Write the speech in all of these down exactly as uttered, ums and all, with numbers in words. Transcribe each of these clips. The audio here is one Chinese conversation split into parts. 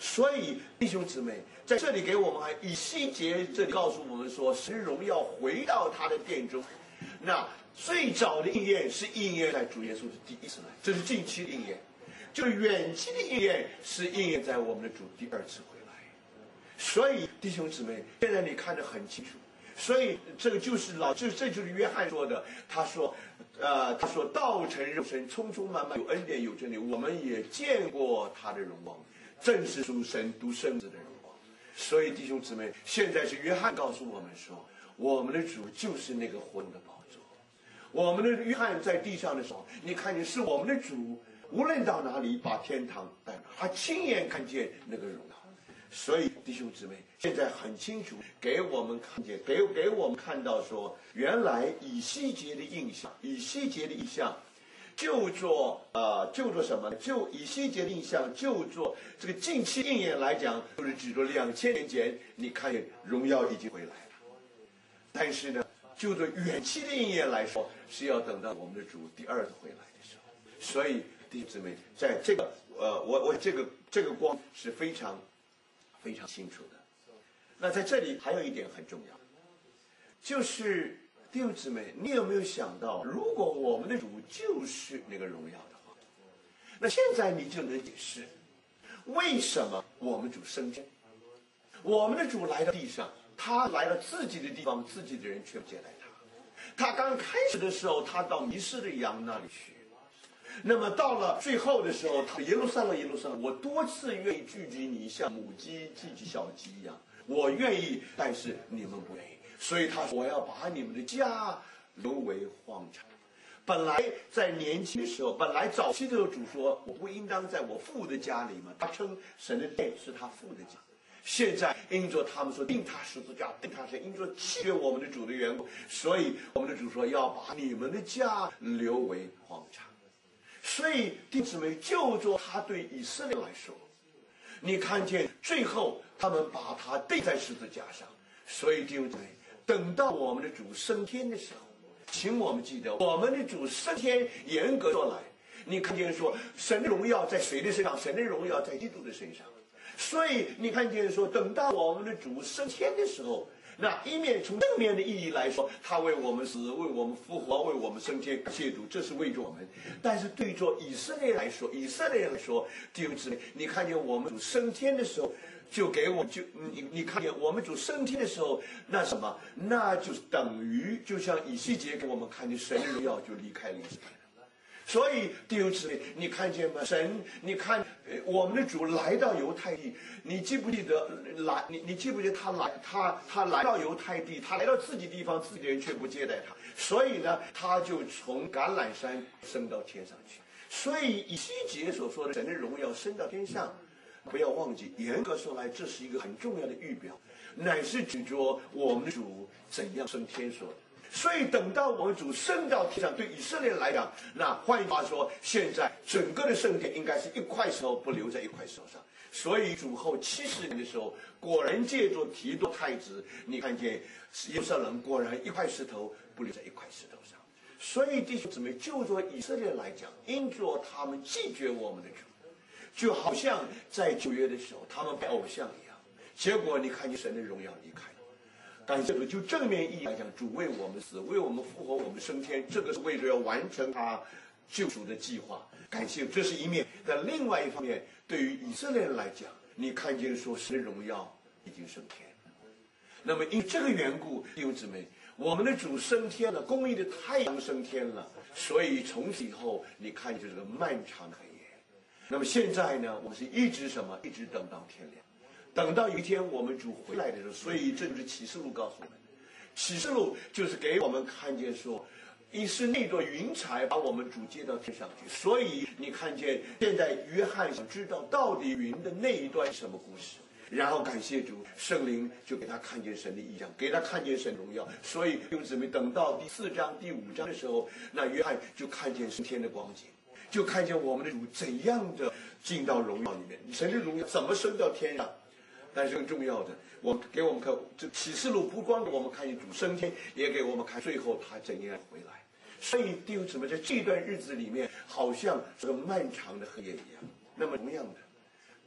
所以弟兄姊妹，在这里给我们还以西结这里告诉我们说，神荣耀回到他的殿中。那最早的应验是应验在主耶稣的第一次来，这是近期的应验；就远期的应验是应验在我们的主第二次回来。所以弟兄姊妹，现在你看得很清楚。所以这个就是老，这这就是约翰说的。他说，呃，他说道成肉身，充充满满，有恩典有真理。我们也见过他的荣光，正是属神独生子的荣光。所以弟兄姊妹，现在是约翰告诉我们说，我们的主就是那个活动的宝座。我们的约翰在地上的时候，你看见是我们的主，无论到哪里，把天堂带来，他亲眼看见那个荣耀。所以弟兄姊妹，现在很清楚给我们看见，给给我们看到说，原来以西结的印象，以西结的印象，就做呃，就做什么？就以西结的印象，就做这个近期应验来讲，就是指着两千年前，你看见荣耀已经回来了。但是呢，就做远期的应验来说，是要等到我们的主第二次回来的时候。所以弟兄姊妹，在这个呃，我我这个这个光是非常。非常清楚的。那在这里还有一点很重要，就是弟兄姊妹，你有没有想到，如果我们的主就是那个荣耀的话，那现在你就能解释为什么我们主升天，我们的主来到地上，他来到自己的地方，自己的人却不接待他。他刚开始的时候，他到迷失的羊那里去。那么到了最后的时候，他耶路撒冷，耶路撒冷，我多次愿意聚集你，像母鸡聚集小鸡一样，我愿意，但是你们不愿意。所以他说，我要把你们的家留为荒场。本来在年轻的时候，本来早期的时候主说，我不应当在我父的家里嘛，他称神的殿是他父的家。现在因着他们说定他十字架，定他是因着弃绝我们的主的缘故，所以我们的主说要把你们的家留为荒场。所以弟兄姊妹，就做他对以色列来说，你看见最后他们把他钉在十字架上。所以弟兄姊妹，等到我们的主升天的时候，请我们记得，我们的主升天，严格说来，你看见说神的荣耀在谁的身上？神的荣耀在基督的身上。所以你看见说，等到我们的主升天的时候，那一面从正面的意义来说，他为我们死，为我们复活，为我们升天，谢主，这是为着我们。但是对着以色列来说，以色列人来说，弟兄姊妹，你看见我们主升天的时候，就给我就你你看见我们主升天的时候，那什么，那就是等于就像以西结给我们看见神的荣耀就离开了以色列。所以弟兄姊妹，你看见吗？神，你看我们的主来到犹太地，你记不记得来？你你记不记得他来？他他来到犹太地，他来到自己地方，自己的人却不接待他，所以呢，他就从橄榄山升到天上去。所以以西结所说的神的荣耀升到天上，不要忘记，严格说来，这是一个很重要的预表，乃是指着我们的主怎样升天说的。所以等到我们主升到天上，对以色列来讲，那换句话说，现在整个的圣殿应该是一块石头不留在一块石头上。所以主后七十年的时候，果然借着提多太子，你看见耶路撒冷果然一块石头不留在一块石头上。所以弟兄姊妹，就做以色列来讲，因着他们拒绝我们的主，就好像在旧约的时候他们拜偶像一样，结果你看见神的荣耀离开了。感谢主，就正面意义来讲，主为我们死，为我们复活，我们升天，这个是为了要完成他救赎的计划。感谢，这是一面。但另外一方面，对于以色列人来讲，你看见说神的荣耀已经升天了。那么因这个缘故，弟兄姊妹，我们的主升天了，公义的太阳升天了，所以从此以后，你看就是个漫长的黑夜。那么现在呢，我们是一直什么？一直等到天亮。等到有一天我们主回来的时候，所以这就是启示录告诉我们的。启示录就是给我们看见说，一是那朵云彩把我们主接到天上去。所以你看见现在约翰想知道到底云的那一段是什么故事，然后感谢主，圣灵就给他看见神的异象，给他看见神荣耀。所以弟兄姊妹，等到第四章第五章的时候，那约翰就看见升天的光景，就看见我们的主怎样的进到荣耀里面，神的荣耀怎么升到天上。但是更重要的，我给我们看这启示录，不光给我们看见主升天，也给我们看最后他怎样回来。所以弟兄姊妹，在这段日子里面，好像是个漫长的黑夜一样。那么同样的，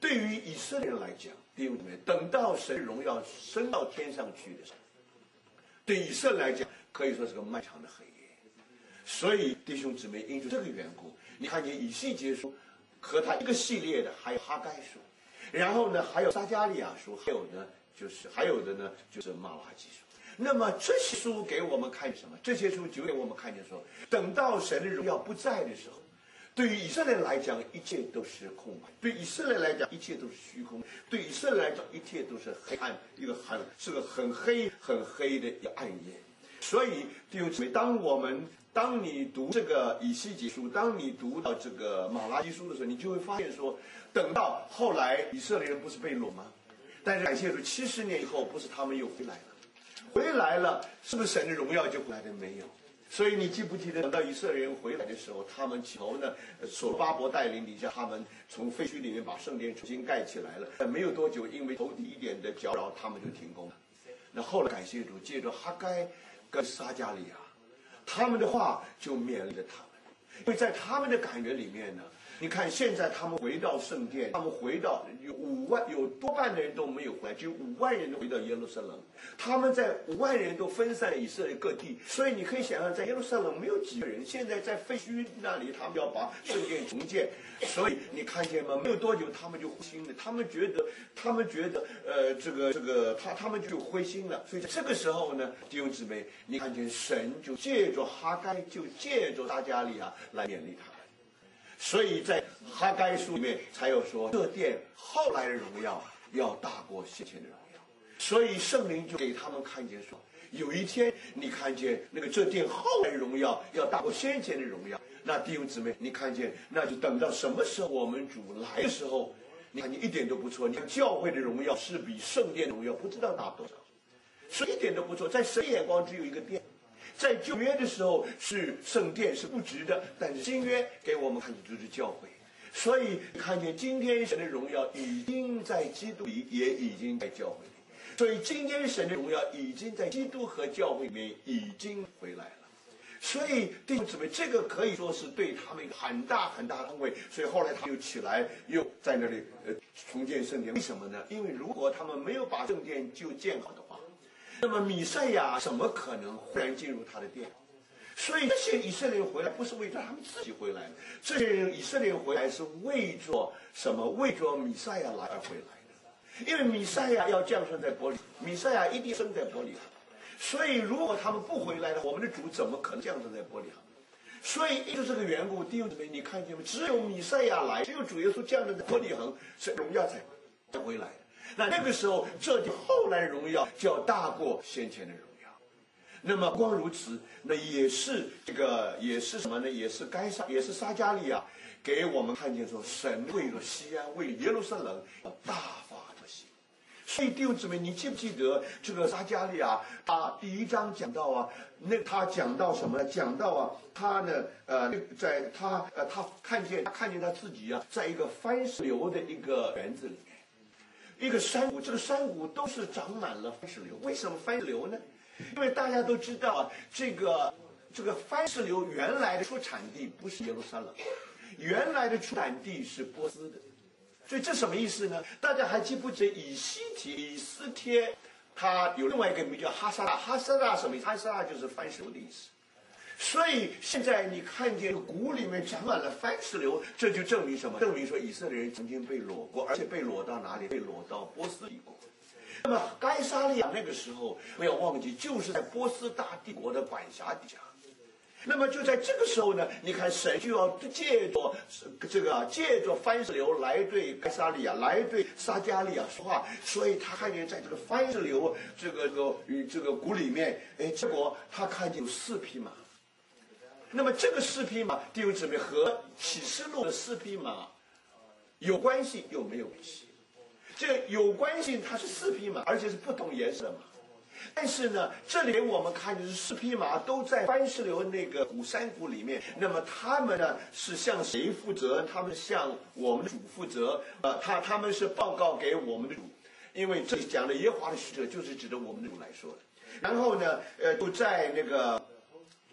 对于以色列人来讲，弟兄姊妹，等到神荣耀升到天上去的时候，对以色列来讲可以说是个漫长的黑夜。所以弟兄姊妹，因着这个缘故，你看见以西结书和他一个系列的，还有哈该书，然后呢还有撒迦利亚书，还有呢就是还有的呢就是马拉基书。那么这些书给我们看什么？这些书就给我们看见说，等到神的荣耀不在的时候，对于以色列来讲，一切都是空白；对以色列来讲，一切都是虚空；对以色列来讲，一切都是黑暗，一个很是个很黑很黑的一个暗夜。所以弟兄姊妹，当我们当你读这个以西结书，当你读到这个马拉基书的时候，你就会发现说，等到后来以色列人不是被掳吗？但是感谢主，七十年以后，不是他们又回来了，回来了，是不是神的荣耀就回来的没有？所以你记不记得，等到以色列人回来的时候，他们起头呢，所罗巴伯带领底下，他们从废墟里面把圣殿重新盖起来了。没有多久，因为头低一点的搅扰，他们就停工了。那后来感谢主，借着哈该跟撒迦利亚，他们的话就勉励了他们，因为在他们的感觉里面呢，你看现在他们回到圣殿，他们回到有五万，有多半的人都没有回来，只有五万人都回到耶路撒冷。他们在五万人都分散以色列各地，所以你可以想象，在耶路撒冷没有几个人。现在在废墟那里，他们要把圣殿重建，所以你看见吗？没有多久，他们就灰心了。他们觉得，他们觉得，呃，这个这个，他他们就灰心了。所以在这个时候呢，弟兄姊妹，你看见神就借着哈该，就借着撒迦利亚来勉励他们。所以在哈该书里面才有说，这殿后来的荣耀要大过先前的荣耀。所以圣灵就给他们看见说，有一天你看见那个这殿后来的荣耀要大过先前的荣耀，那弟兄姊妹，你看见，那就等到什么时候我们主来的时候，你看你一点都不错。你看教会的荣耀是比圣殿的荣耀不知道大多少，所以一点都不错。在神眼光只有一个殿。在旧约的时候是圣殿是不值的，但是新约给我们看见就是教会。所以看见今天神的荣耀已经在基督里，也已经在教会里。所以今天神的荣耀已经在基督和教会里面已经回来了。所以弟兄姊妹，这个可以说是对他们一个很大很大的安慰。所以后来他又起来，又在那里呃重建圣殿。为什么呢？因为如果他们没有把圣殿就建好的话，那么弥赛亚怎么可能忽然进入他的殿？所以这些以色列人回来不是为着他们自己回来，这些人以色列人回来是为着什么？为着弥赛亚来而回来的。因为弥赛亚要降生在伯利恒，弥赛亚一定生在伯利恒。所以如果他们不回来的话，我们的主怎么可能降生在伯利恒？所以因为这个缘故，弟兄姊妹，你看见吗？只有弥赛亚来，只有主耶稣降生在伯利恒，是荣耀才才回来的。那那个时候，这就后来的荣耀就要大过先前的荣耀。那么光如此，那也是这个也是什么呢？也是该撒，也是撒迦利亚给我们看见说，神为了西安，为耶路撒冷要大发的心。所以弟兄姊妹，你记不记得这个撒迦利亚他第一章讲到啊，那他讲到什么呢？讲到啊，他呢呃，在他呃他看见他看见他自己啊，在一个番石榴的一个园子里面。一个山谷，这个山谷都是长满了番石榴。为什么番石榴呢？因为大家都知道啊，这个这个番石榴原来的出产地不是耶路撒冷，原来的出产地是波斯的。所以这什么意思呢？大家还记不记得以西帖、以斯帖，他有另外一个名叫哈萨拉，哈萨拉什么意思？哈萨拉就是番石榴的意思。所以现在你看见谷里面长满了番石榴，这就证明什么？证明说以色列人曾经被掳过，而且被掳到哪里？被掳到波斯帝国。那么该撒利亚那个时候不要忘记，就是在波斯大帝国的管辖底下。那么就在这个时候呢，你看神就要借着这个借着番石榴来对该撒利亚，来对撒迦利亚说话。所以他看见在这个番石榴这个这个与这个谷里面，哎，结果他看见有四匹马。那么这个四匹马，弟兄姊妹，和启示录的四匹马有关系又没有关系？这个有关系，它是四匹马，而且是不同颜色的马。但是呢，这里我们看的是四匹马都在番石榴那个古山谷里面。那么他们呢是向谁负责？他们向我们的主负责。呃，他他们是报告给我们的主，因为这里讲的耶和华的使者就是指着我们的主来说的。然后呢，呃，就在那个。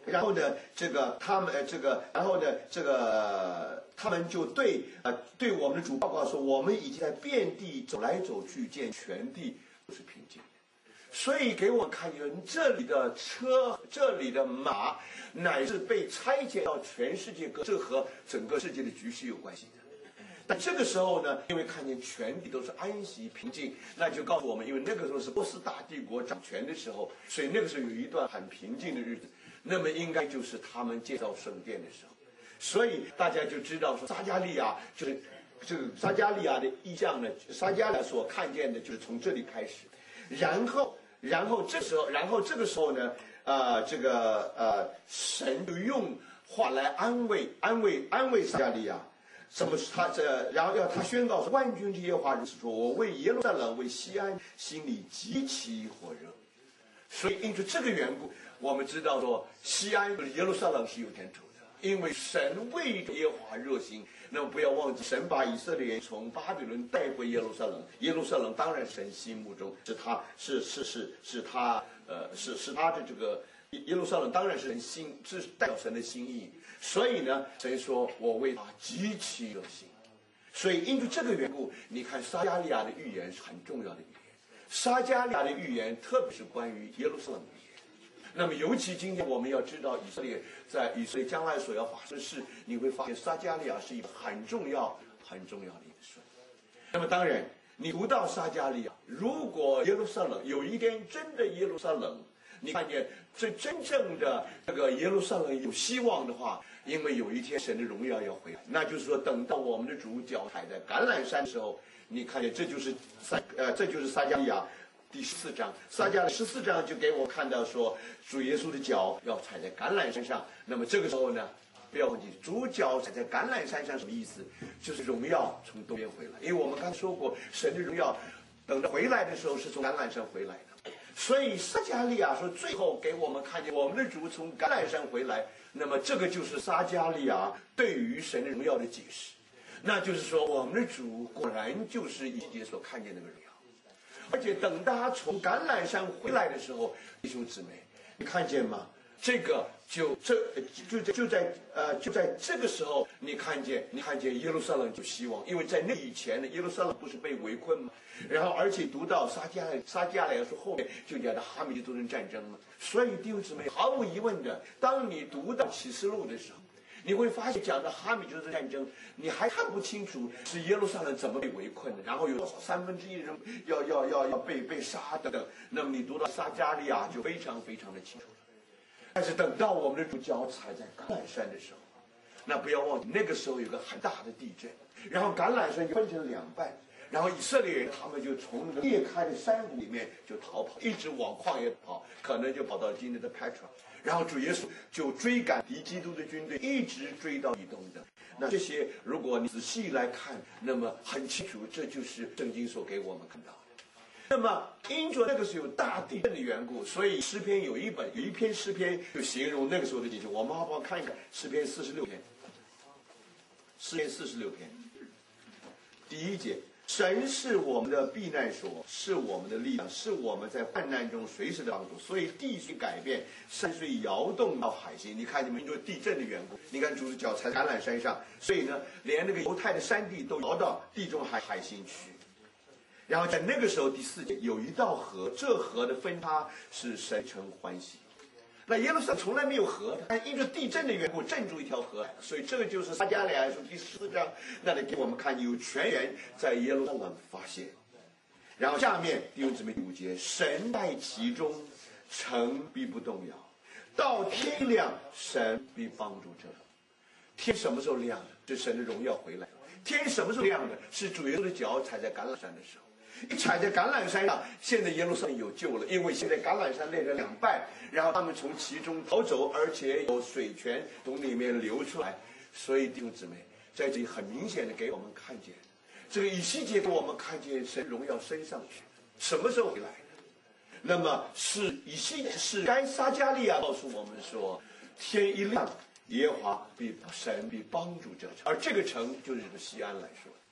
然后呢，这个他们呃这个，然后呢，这个、呃、他们就对呃对我们的主报告说，我们已经在遍地走来走去，见全地都是平静。所以给我看见这里的车，这里的马，乃是被差遣到全世界各，这和整个世界的局势有关系的。但这个时候呢，因为看见全地都是安息平静，那就告诉我们，因为那个时候是波斯大帝国掌权的时候，所以那个时候有一段很平静的日子。那么应该就是他们建造圣殿的时候，所以大家就知道说撒迦利亚就是这个撒迦利亚的意象呢，撒迦利亚所看见的就是从这里开始，然后然后这时候然后这个时候呢，呃这个呃神就用话来安慰安慰安慰撒迦利亚。什么是他这？然后要他宣告说：“万军之耶和华如此说，我为耶路撒冷为西安心里极其火热。”所以因着这个缘故，我们知道说西安耶路撒冷是有天主的，因为神为耶和华热心。那么不要忘记，神把以色列人从巴比伦带回耶路撒冷，耶路撒冷当然神心目中是他是是是是他呃是是他的这个耶路撒冷当然是神心是代表神的心意。所以呢，神说我为他极其热心。所以因着这个缘故，你看撒迦利亚的预言是很重要的预言。撒迦利亚的预言，特别是关于耶路撒冷的预言。那么，尤其今天我们要知道，以色列在以色列将来所要发生的事，你会发现撒迦利亚是一个很重要、很重要的一个书。那么，当然，你读到撒迦利亚，如果耶路撒冷有一天真的耶路撒冷，你看见这真正的这个耶路撒冷有希望的话，因为有一天神的荣耀要回来，那就是说，等到我们的主脚踩在橄榄山的时候。你看见，这就是撒呃，这就是撒迦利亚第十四章。撒迦利亚十四章就给我看到说，主耶稣的脚要踩在橄榄山上。那么这个时候呢，不要忘记，主脚踩在橄榄山上什么意思？就是荣耀从东边回来。因为我们刚才说过，神的荣耀等着回来的时候是从橄榄山回来的。所以撒迦利亚说，最后给我们看见我们的主从橄榄山回来。那么这个就是撒迦利亚对于神的荣耀的解释。那就是说，我们的主果然就是以西结所看见那个荣耀，而且等他从橄榄山回来的时候，弟兄姊妹，你看见吗？这个就这就就在呃就在这个时候，你看见你看见耶路撒冷有希望，因为在那以前呢，耶路撒冷不是被围困吗？然后而且读到撒迦撒迦利亚说后面就讲到哈米吉多人战争了，所以弟兄姊妹，毫无疑问的，当你读到启示录的时候。你会发现，讲到哈米就是战争，你还看不清楚是耶路撒冷怎么被围困的，然后有多少三分之一的人要要要要被被杀等等。那么你读到撒迦利亚就非常非常的清楚了。但是等到我们的主脚踩在橄榄山的时候，那不要忘记那个时候有个很大的地震，然后橄榄山就分成两半，然后以色列人他们就从那个裂开的山谷里面就逃跑，一直往旷野跑，可能就跑到今天的 Petra。然后主耶稣就追赶敌基督的军队，一直追到以东的。那这些如果你仔细来看，那么很清楚，这就是圣经所给我们看到的。那么因着那个是有大地震的缘故，所以诗篇有一本有一篇诗篇就形容那个时候的地震。我们好不好看一看诗篇四十六篇？诗篇四十六篇，第一节。神是我们的避难所，是我们的力量，是我们在患难中随时的帮助。所以地虽改变，山虽摇动到海心。你看你们因为地震的缘故，你看主的脚踩橄榄山上，所以呢，连那个犹太的山地都摇到地中海海心去。然后在那个时候，第四节有一道河，这河的分叉是神称欢喜。那耶路撒冷从来没有河的，但因着地震的缘故，震出一条河来，所以这个就是撒迦利亚书第四章那里给我们看，有泉源在耶路撒冷发现。然后下面弟兄姊妹第五节，神在其中，城必不动摇，到天亮，神必帮助这。天什么时候亮的？是神的荣耀回来了。天什么时候亮的？是主耶稣的脚踩在橄榄山的时候。一踩在橄榄山上，现在耶路撒冷有救了，因为现在橄榄山裂成两半，然后他们从其中逃走，而且有水泉从里面流出来。所以弟兄姊妹，在这里很明显的给我们看见，这个以西结给我们看见神荣耀升上去，什么时候回来的？那么是以西是该撒迦利亚告诉我们说，天一亮，耶和华必神必帮助这城，而这个城就是这个西安来说。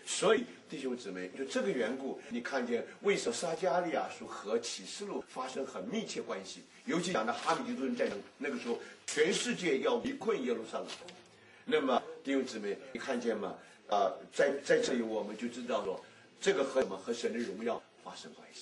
所以弟兄姊妹，就这个缘故，你看见为什么撒迦利亚书和启示录发生很密切关系？尤其讲到哈米吉顿战争，那个时候全世界要围困耶路撒冷。那么弟兄姊妹，你看见吗？啊、呃，在在这里我们就知道说，这个和什么和神的荣耀发生关系。